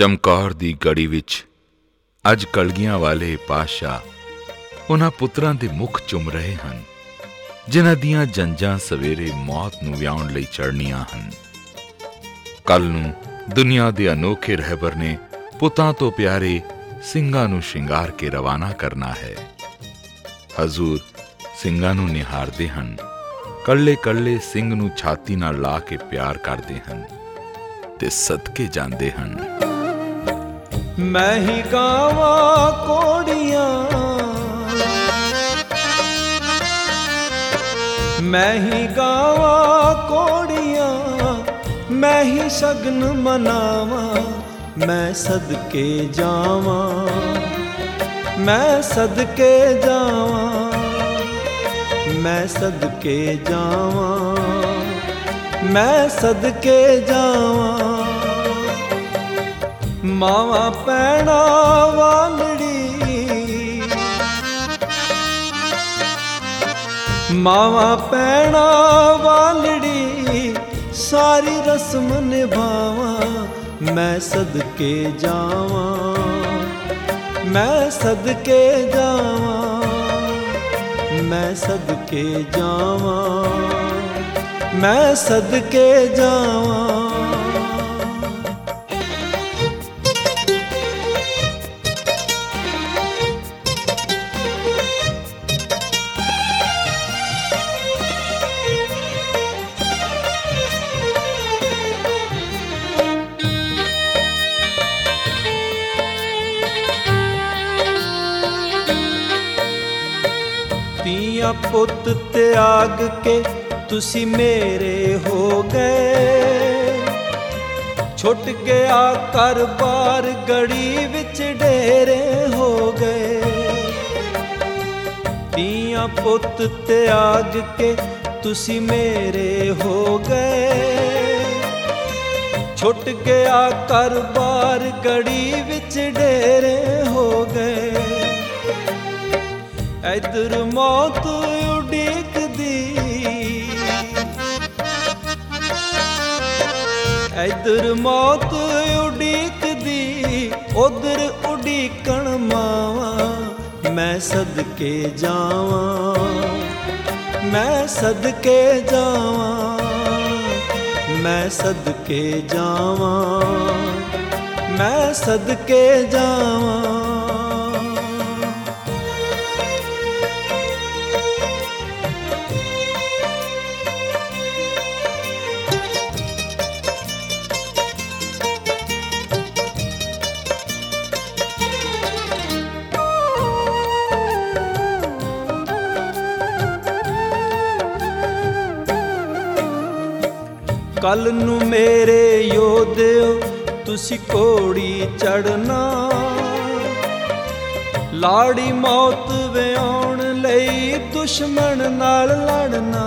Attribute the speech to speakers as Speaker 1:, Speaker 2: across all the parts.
Speaker 1: ਚਮਕੌਰ ਦੀ ਗੜੀ ਵਿੱਚ ਅੱਜ ਕਲਗੀਆਂ ਵਾਲੇ ਪਾਤਸ਼ਾਹ ਉਹਨਾਂ ਪੁੱਤਰਾਂ ਦੇ ਮੁੱਖ ਚੁੰਮ ਰਹੇ ਹਨ ਜਿਨ੍ਹਾਂ ਦੀਆਂ ਜੰਝਾਂ ਸਵੇਰੇ ਮੌਤ ਨੂੰ ਵਿਆਉਣ ਲਈ ਚੜ੍ਹਨੀਆਂ ਹਨ। ਕੱਲ੍ਹ ਨੂੰ ਦੁਨੀਆ ਦੇ ਅਨੋਖੇ ਰਹਿਬਰ ਨੇ ਪੁੱਤਾਂ ਤੋਂ ਪਿਆਰੇ ਸਿੰਘਾਂ ਨੂੰ ਸ਼ਿੰਗਾਰ ਕੇ ਰਵਾਨਾ ਕਰਨਾ ਹੈ। ਹਜ਼ੂਰ ਸਿੰਘਾਂ ਨੂੰ ਨਿਹਾਰਦੇ ਹਨ, ਕੱਲੇ ਕੱਲੇ ਸਿੰਘ ਨੂੰ ਛਾਤੀ ਨਾਲ ਲਾ ਕੇ ਪਿਆਰ ਕਰਦੇ ਹਨ ਤੇ ਸਦਕੇ ਜਾਂਦੇ ਹਨ।
Speaker 2: ਮੈਂ ਹੀ ਗਾਵਾਂ ਕੋੜੀਆਂ, ਮੈਂ ਹੀ ਗਾਵਾਂ ਕੋੜੀਆਂ, ਮੈਂ ਹੀ ਸ਼ਗਨ ਮਨਾਵਾਂ, ਮੈਂ ਸਦਕੇ ਜਾਵਾਂ, ਮੈਂ ਸਦਕੇ ਜਾਵਾਂ, ਮੈਂ ਸਦਕੇ ਜਾਵਾਂ, ਮੈਂ ਸਦਕੇ ਜਾਵਾਂ। ਮਾਵਾਂ ਭੈਣਾਂ ਵਾਲੜੀ, ਮਾਵਾਂ ਭੈਣਾਂ ਵਾਲੜੀ, ਸਾਰੀ ਰਸਮ ਨਿਭਾਵਾਂ, ਮੈਂ ਸਦਕੇ ਜਾਵਾਂ, ਮੈਂ ਸਦਕੇ ਜਾਵਾਂ, ਮੈਂ ਸਦਕੇ ਜਾਵਾਂ, ਮੈਂ ਸਦਕੇ ਜਾਵਾਂ। ਧੀਆਂ ਪੁੱਤ ਤਿਆਗ ਕੇ ਤੁਸੀਂ ਮੇਰੇ ਹੋ ਗਏ, ਛੁੱਟ ਗਿਆ ਘਰ-ਬਾਰ ਗੜੀ ਵਿੱਚ ਡੇਰੇ ਹੋ ਗਏ। ਧੀਆਂ ਪੁੱਤ ਤਿਆਗ ਕੇ ਤੁਸੀਂ ਮੇਰੇ ਹੋ ਗਏ, ਛੁੱਟ ਗਿਆ ਘਰ-ਬਾਰ ਗੜੀ ਵਿੱਚ ਡੇਰੇ ਹੋ ਗਏ। ਇੱਧਰ ਮੌਤ ਉਡੀਕਦੀ, ਇੱਧਰ ਮੌਤ ਉਡੀਕਦੀ, ਉੱਧਰ ਉਡੀਕਣ ਮਾਵਾਂ, ਮੈਂ ਸਦਕੇ ਜਾਵਾਂ, ਮੈਂ ਸਦਕੇ ਜਾਵਾਂ, ਮੈਂ ਸਦਕੇ ਜਾਵਾਂ, ਮੈਂ ਸਦਕੇ ਜਾਵਾਂ। ਕੱਲ ਨੂੰ ਮੇਰੇ ਯੋਧਿਓ ਤੁਸੀਂ ਘੋੜੀ ਚੜਨਾ, ਲਾੜੀ ਮੌਤ ਵਿਆਉਣ ਲਈ ਦੁਸ਼ਮਣ ਨਾਲ ਲੜਨਾ।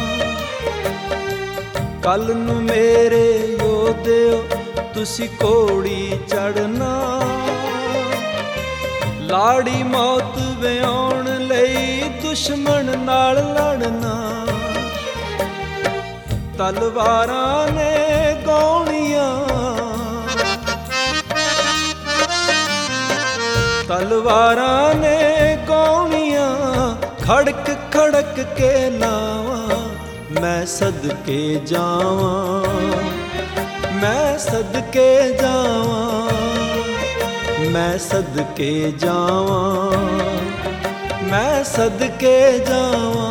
Speaker 2: ਕੱਲ ਨੂੰ ਮੇਰੇ ਯੋਧਿਓ ਤੁਸੀਂ ਘੋੜੀ ਚੜਨਾ, ਲਾੜੀ ਮੌਤ ਵਿਆਉਣ ਲਈ ਦੁਸ਼ਮਣ ਨਾਲ ਲੜਨਾ। ਤਲਵਾਰਾਂ ਨੇ ਗਾਉਣੀਆਂ, ਤਲਵਾਰਾਂ ਨੇ ਗਾਉਣੀਆਂ, ਖੜਕ ਖੜਕ ਕੇ ਲਾਵਾਂ, ਮੈਂ ਸਦਕੇ ਜਾਵਾਂ, ਮੈਂ ਸਦਕੇ ਜਾਵਾਂ, ਮੈਂ ਸਦਕੇ ਜਾਵਾਂ, ਮੈਂ ਸਦਕੇ ਜਾਵਾਂ।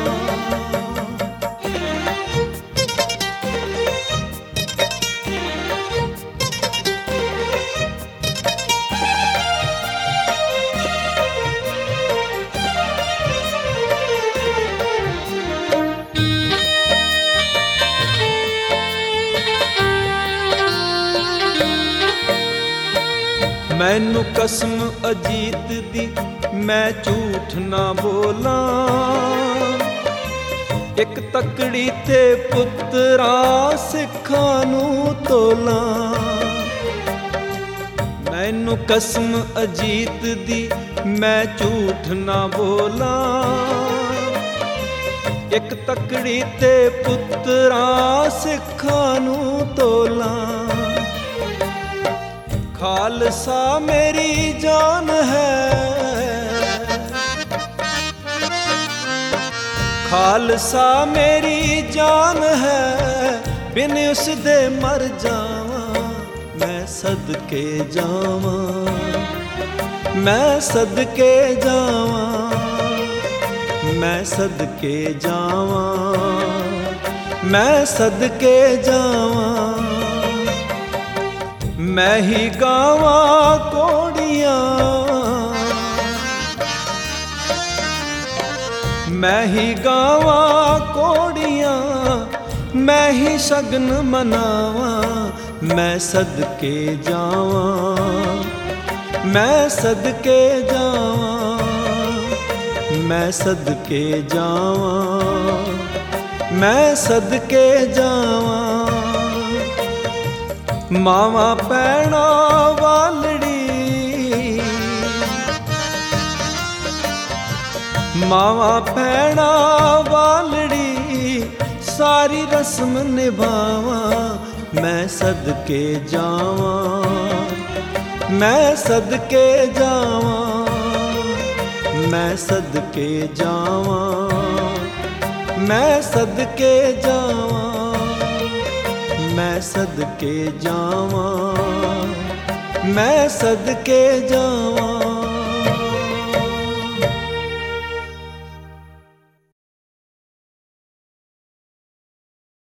Speaker 2: ਮੈਨੂੰ ਕਸਮ ਅਜੀਤ ਦੀ ਮੈਂ ਝੂਠ ਨਾ ਬੋਲਾਂ, ਇੱਕ ਤਕੜੀ ਤੇ ਪੁੱਤਰਾਂ ਸਿੱਖਾਂ ਨੂੰ ਤੋਲਾਂ। ਮੈਨੂੰ ਕਸਮ ਅਜੀਤ ਦੀ ਮੈਂ ਝੂਠ ਨਾ ਬੋਲਾਂ, ਇੱਕ ਤਕੜੀ ਤੇ ਪੁੱਤਰਾਂ ਸਿੱਖਾਂ ਨੂੰ ਤੋਲਾਂ। ਖਾਲਸਾ ਮੇਰੀ ਜਾਨ ਹੈ, ਖਾਲਸਾ ਮੇਰੀ ਜਾਨ ਹੈ, ਬਿਨ ਉਸ ਦੇ ਮਰ ਜਾਵਾਂ, ਮੈਂ ਸਦਕੇ ਜਾਵਾਂ, ਮੈਂ ਸਦਕੇ ਜਾਵਾਂ, ਮੈਂ ਸਦਕੇ ਜਾਵਾਂ, ਮੈਂ ਸਦਕੇ ਜਾਵਾਂ। ਮੈਂ ਹੀ ਗਾਵਾਂ ਕੋੜੀਆਂ, ਮੈਂ ਹੀ ਗਾਵਾਂ ਕੋੜੀਆਂ, ਮੈਂ ਹੀ ਸ਼ਗਨ ਮਨਾਵਾਂ, ਮੈਂ ਸਦਕੇ ਜਾਵਾਂ, ਮੈਂ ਸਦਕੇ ਜਾਵਾਂ, ਮੈਂ ਸਦਕੇ ਜਾਵਾਂ, ਮੈਂ ਸਦਕੇ ਜਾਵਾਂ। ਮਾਵਾਂ ਭੈਣਾਂ ਵਾਲੜੀ, ਮਾਵਾਂ ਭੈਣਾਂ ਵਾਲੜੀ, ਸਾਰੀ ਰਸਮ ਨਿਭਾਵਾਂ, ਮੈਂ ਸਦਕੇ ਜਾਵਾਂ, ਮੈਂ ਸਦਕੇ ਜਾਵਾਂ, ਮੈਂ ਸਦਕੇ ਜਾਵਾਂ, ਮੈਂ ਸਦਕੇ ਜਾਵਾਂ, ਮੈਂ ਸਦਕੇ ਜਾਵਾਂ, ਮੈਂ ਸਦਕੇ ਜਾਵਾਂ।